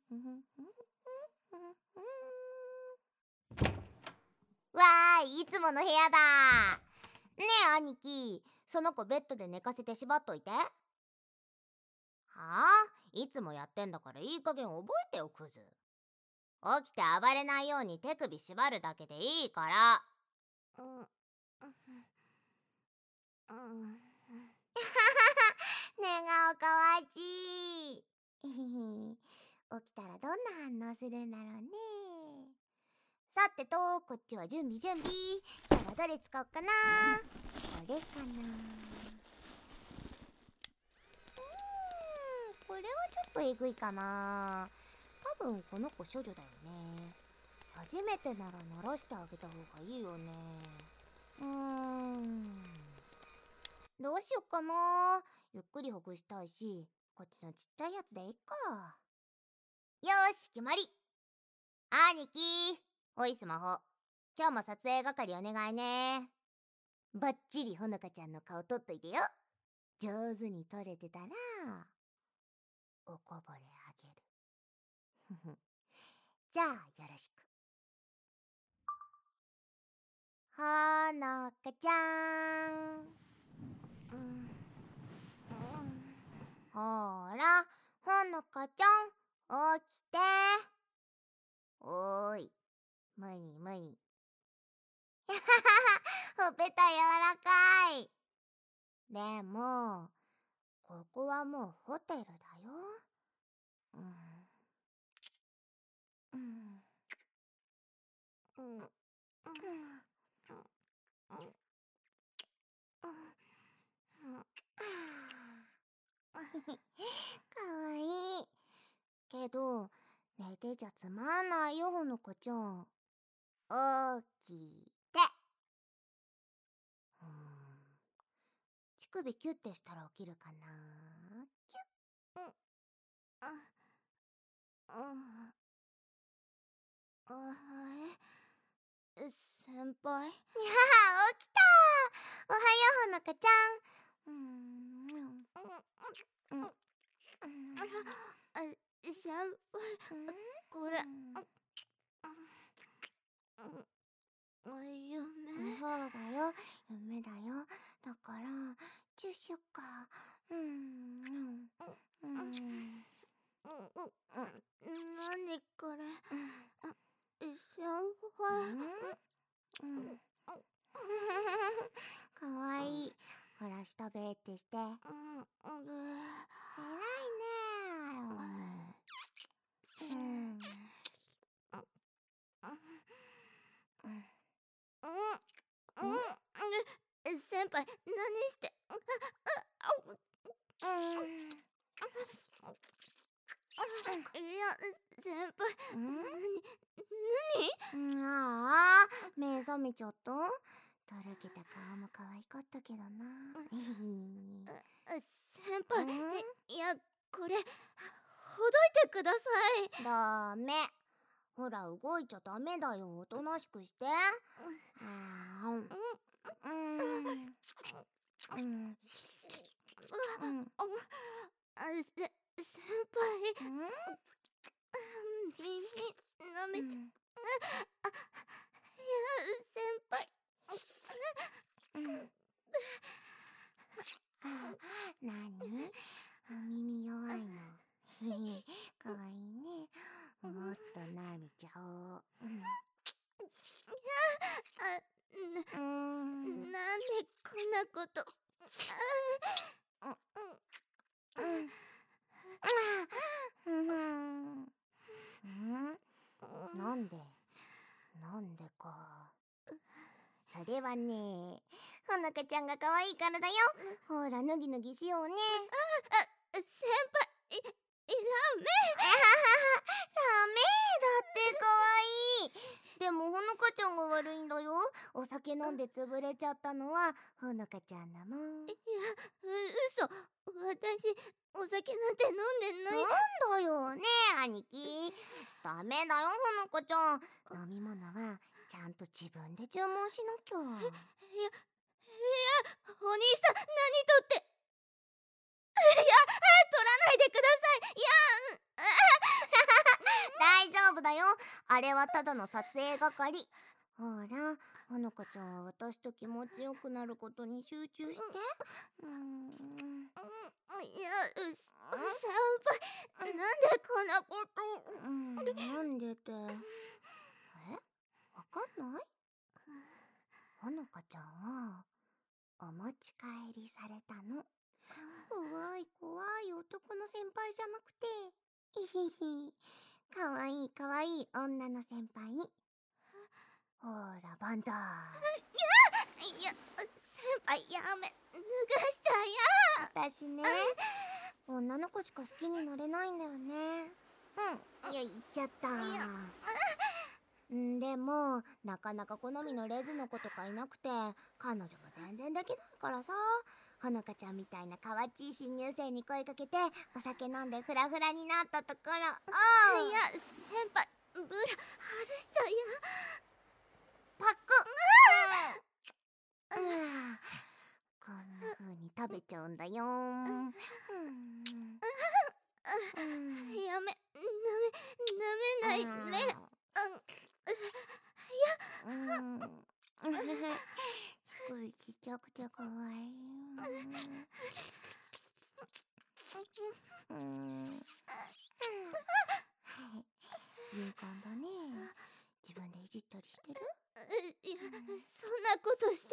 わーい、いつもの部屋だ。ねえ兄貴、その子ベッドで寝かせて縛っといて。はあ、いつもやってんだからいい加減覚えてよクズ。起きて暴れないように手首縛るだけでいいから。寝顔かわちい。起きたらどんな反応するんだろうね。さてと、こっちは準備。今日はどれ使おうかな。これかな。これはちょっとえぐいかな。多分この子処女だよね。初めてなら鳴らしてあげた方がいいよね。どうしよっかな。ゆっくりほぐしたいし、こっちのちっちゃいやつでいいか。よーし、決まり。兄貴、おいスマホ。今日も撮影係お願いね。バッチリほのかちゃんの顔撮っといてよ。上手に撮れてたらおこぼれあげる。じゃあよろしく。ほのかちゃん。ほーら、ほのかちゃん、起きて。おーい、無理。ほっぺた柔らかい。でも、ここはもうホテルだよ。かわいい。けど、寝てちゃつまんないよ、ほのかちゃん。起きて。乳首キュッてしたら起きるかな。キュッ。先輩。起きた。おはよう、ほのかちゃん。先輩、これ夢。そうだよ、夢だよ。だからチュッシュか。何これ。先輩。かわいい。ほら、下べーってして。偉いね。先輩、何して。いや、先輩、何？ああ、目覚めちゃった？とろけた顔も可愛かったけどな。先輩、いや、これ、ほどいてください。ダメ。ほら、動いちゃダメだよ。おとなしくして。先輩。耳舐めちゃ。いや、先輩。なに？耳弱いの。かわいいね。もっと舐めちゃおう。なんでこんなこと。なんでか。それはね、ほのかちゃんが可愛いからだよ。ほら、脱ぎしようね。先輩、ダメ。ダメだって可愛い。でもほのかちゃんが悪いんだよ。お酒飲んで潰れちゃったのはほのかちゃんだもん。いや、嘘。私、お酒なんて飲んでない。なんだよねえ、兄貴。ダメだよ、ほのかちゃん。飲み物はちゃんと自分で注文しなきゃ。お兄さん、何とって。いや、取らないでください。いや、 あれはただの撮影係。ほら、ほのかちゃんは私と気持ちよくなることに集中して。 いや、先輩、なんでこんなこと。 なんでって。わかんない？ほのかちゃんはお持ち帰りされたの。怖い怖い男の先輩じゃなくて、ひひひ、かわいいかわいい女の先輩に。ほら、万歳。 いや、先輩やめ、脱がしちゃや。 私ね、女の子しか好きになれないんだよね。よいしょっと。でもなかなか好みのレズの子とかいなくて、彼女も全然できないからさ、ほのかちゃんみたいなかわちい新入生に声かけてお酒飲んでフラフラになったところ。 いや、先輩、ブラ外しちゃや。 パクッ。こんな風に食べちゃうんだよ。 やめ、舐めないね。 ちっちゃくてかわいい。勇敢だね。自分でいじったりしてる？ いや、そんなことして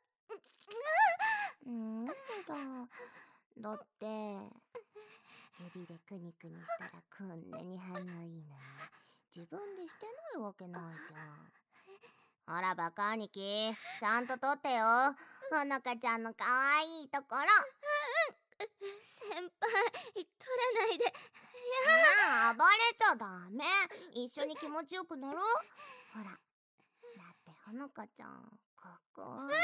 なんだ。だって指でクニクニしたらこんなに反応いいのに自分でしてないわけないじゃん。ほらバカ兄貴、ちゃんと撮ってよ、ほのかちゃんのかわいいところ。 先輩、取らないで。 暴れちゃダメ。一緒に気持ちよくなろう。ほら、だってほのかちゃんここ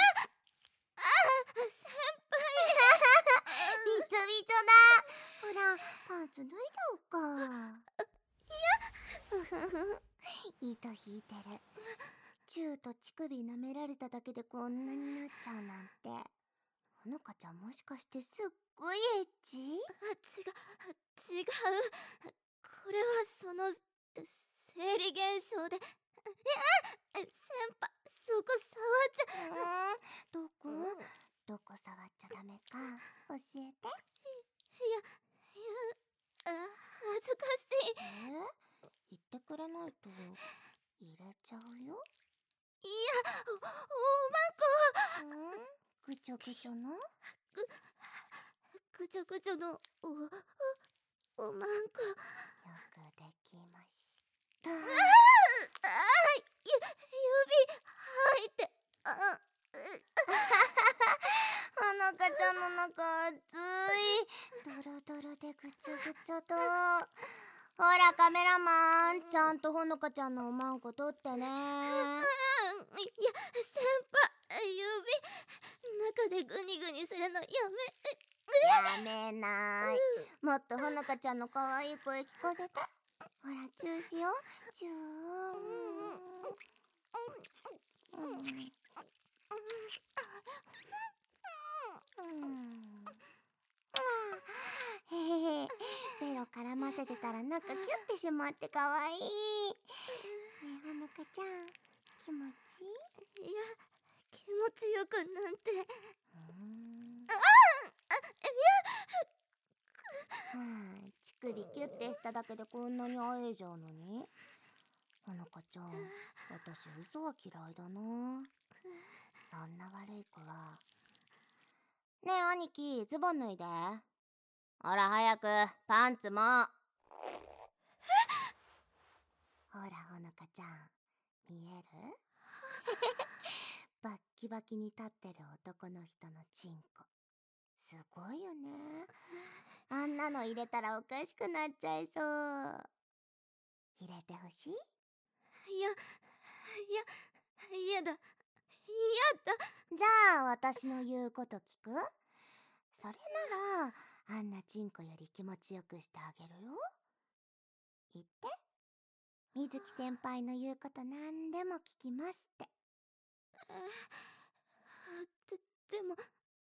先輩びちょびちょだ。ほら、パンツ脱いじゃおうか。糸引いてる。チューと乳首舐められただけでこんなになっちゃうなんて。ほのかちゃんもしかしてすっごいエッチ？ 違う。これはその生理現象で。先輩、そこ触っちゃ。 どこ触っちゃダメか教えて。 いや、恥ずかしい。 言ってくれないと入れちゃうよ。 いや、おまんこ。 ぐちょぐちょのぐちょぐちょのおまんこ。 よくできました。 指入って。 ほのかちゃんの中熱い。ドロドロでぐちょぐちょと。ほらカメラマン、ちゃんとほのかちゃんのおまんこ撮ってね。 いや、先輩、指中でグニグニするのやめない。もっとほのかちゃんの可愛い声聞かせて。ほらチューしよう。チュー。ベロ絡ませてたら中キュッてしまって可愛い。ねえほのかちゃん、気持ちいい？ いや、気持ちよくなんて。 乳首キュッてしただけでこんなに会えちゃうのに。ほのかちゃん、私嘘は嫌いだな。そんな悪い子は。ねえ兄貴、ズボン脱いで。ほら早くパンツも。ほらほのかちゃん、見える？バッキバキに立ってる男の人のチンコすごいよね。あんなの入れたらおかしくなっちゃいそう。入れてほしい？ やだ。 じゃあ私の言うこと聞く？それならあんなチンコより気持ちよくしてあげるよ。言って。水木先輩の言うことなんでも聞きますって。 でも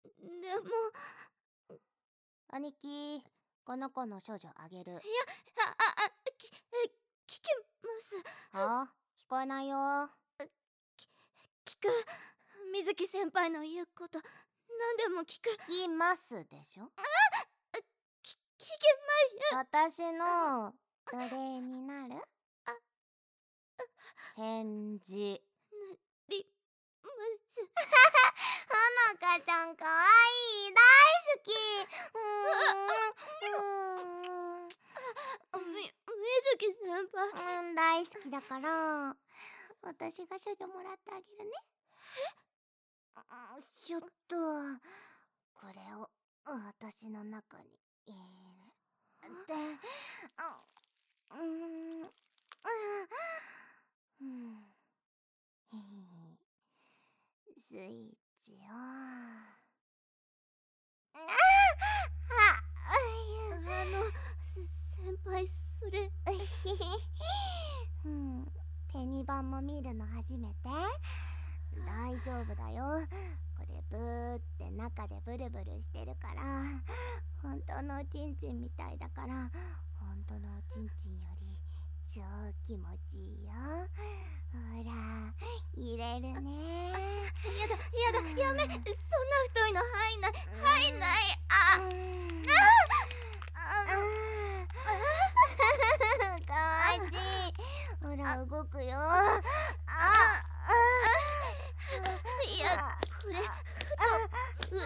兄貴、この子の処女あげる。 聞きます。 は？聞こえないよ。 聞く。水木先輩の言うこと何でも聞く。 聞きますでしょ。 聞けま私の奴隷になる？返事。 りますほのかちゃんかわいい、大好き。 水木先輩。 大好きだから私が処女もらってあげるね。ちょっとこれを私の中に入れて、スイッチを先輩、それペニバンも見るの初めて？大丈夫だよ。これブーって中でブルブルしてるから本当のおちんちんみたいだから、本当のおちんちんより超気持ちいいよ。ほら入れるね。 やだやめ、そんな太いの入んないかわいい。ほら動くよ。 いや、これ太い。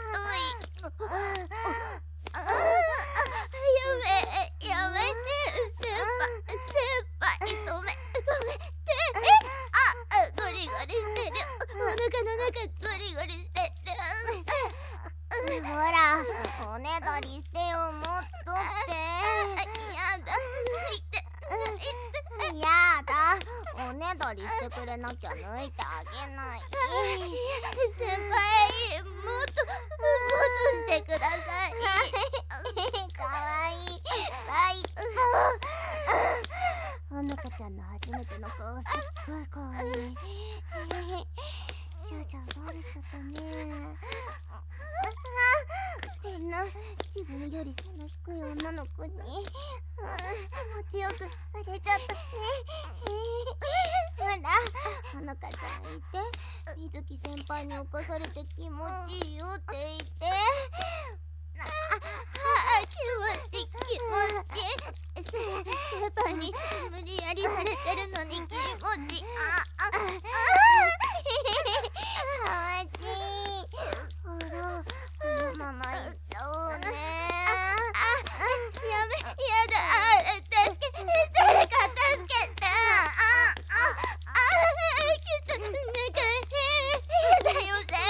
やめて、先輩止めて。ゴリゴリしてる。お腹の中ゴリゴリしてる。 ほらおねだりしてよ、もっとって。 やだ、抜いて。 やだ、おねだりしてくれなきゃ抜いてあげない。 先輩、もっとしてください。 かわいい。ほのかちゃんの初めての顔すっごいかわいい。少女バレちゃったね。こんな自分より背の低い女の子に気持ちよくされちゃったね。ほらほのかちゃんいて、水木先輩に起こされて気持ちいいよって言って。 気持ち。先輩に無理やりされてるのに気持ち。 かわちい。ほらこのままいっちゃおうね。 やだ、助け、誰か助けて。なんか変だよ、先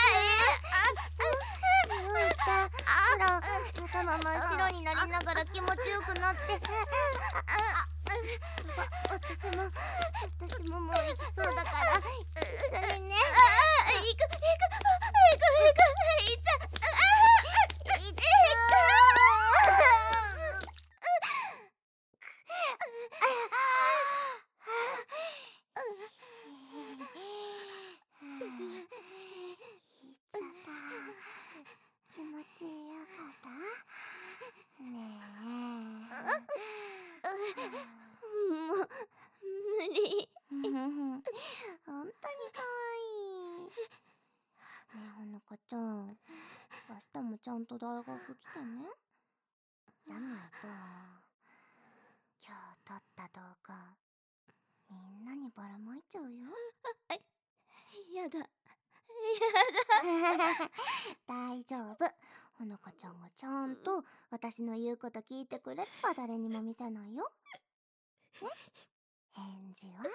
輩。 ほら頭真っ白になりながら気持ちよくなって。私ももう行きそうだから一緒にね。 行く。 気持ちよかったねもう無理。 本当にかわいいね。ほのかちゃん、明日もちゃんと大学来てね。じゃないと今日撮った動画みんなにばらまいちゃうよ。 やだ。 大丈夫。ほのかちゃんがちゃんと私の言うこと聞いてくれれば誰にも見せないよ。ね、返事は？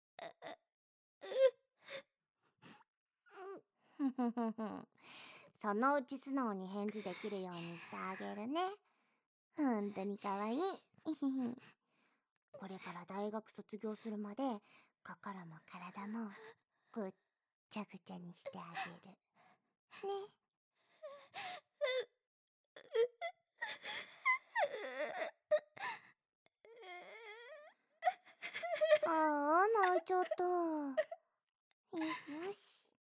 そのうち素直に返事できるようにしてあげるね。ほんとにかわいい。これから大学卒業するまで心も体もぐっちゃぐちゃにしてあげるね。泣いちゃった。よし。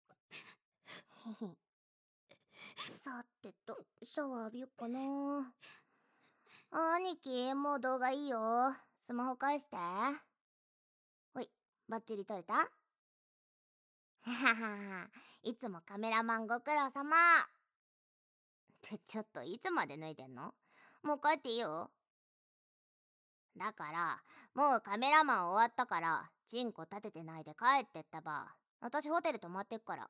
さてとシャワー浴びよっかな。兄貴、もう動画いいよ。スマホ返して。ほい。 バッチリ撮れた？ははは、いつもカメラマンご苦労様。ってちょっといつまで脱いでんの？もう帰っていいよ。だからもうカメラマン終わったからチンコ立ててないで帰ってったば。私ホテル泊まってっから。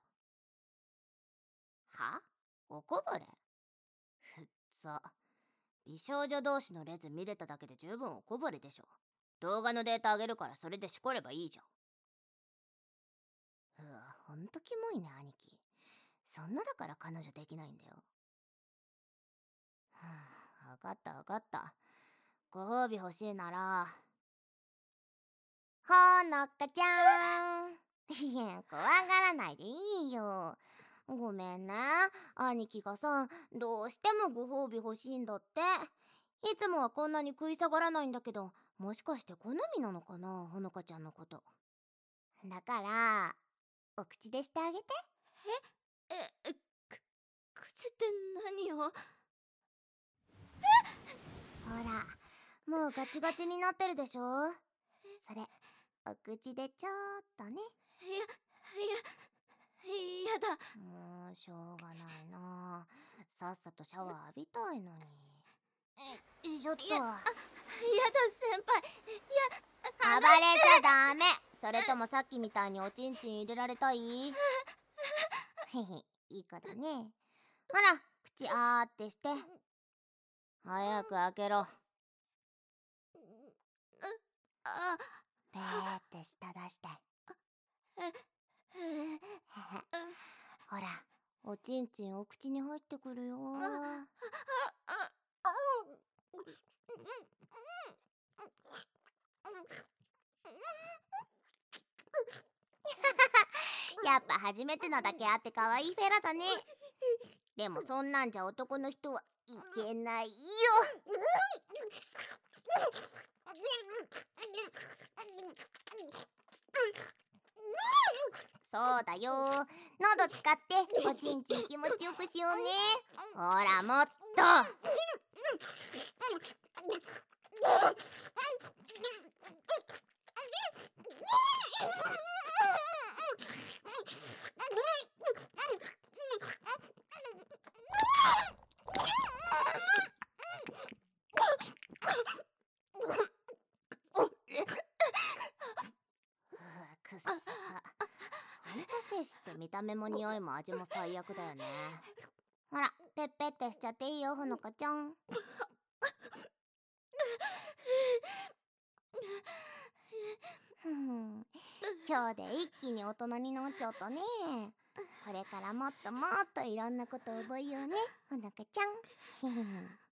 は？おこぼれ？ふっざ。美少女同士のレズ見れただけで十分おこぼれでしょ。動画のデータあげるからそれでしこればいいじゃん。うわ、ほんとキモいね兄貴。そんなだから彼女できないんだよ。はあ、わかったわかった。ご褒美欲しいならほのかちゃん。怖がらないでいいよ。ごめんね、兄貴がさ、どうしてもご褒美欲しいんだって。いつもはこんなに食い下がらないんだけど、もしかして好みなのかな、ほのかちゃんのこと。だからお口でしてあげて。 口って何を？ ほら、もうガチガチになってるでしょ。それお口でちょっとね。 やだ。 もうしょうがないな。さっさとシャワー浴びたいのに。ちょっとやだ先輩。 暴れちゃダメ。それともさっきみたいにおちんちん入れられたい？へへ、いい子だね。ほら、口あーってして。早く開けろ。ペーって舌出して。ほら、おちんちんお口に入ってくるよ。やっぱ初めてのだけあって可愛いフェラだね。でもそんなんじゃ男の人はいけないよ。そうだよ、喉使っておちんちん気持ちよくしようね。ほらもっと。くっさ。ほんと精子って見た目も匂いも味も最悪だよね。ほら、ペッペってしちゃっていいよ、ほのかちゃん。今日で一気に大人になっちゃったね。これからもっともっといろんなこと覚えようね、ほのかちゃん。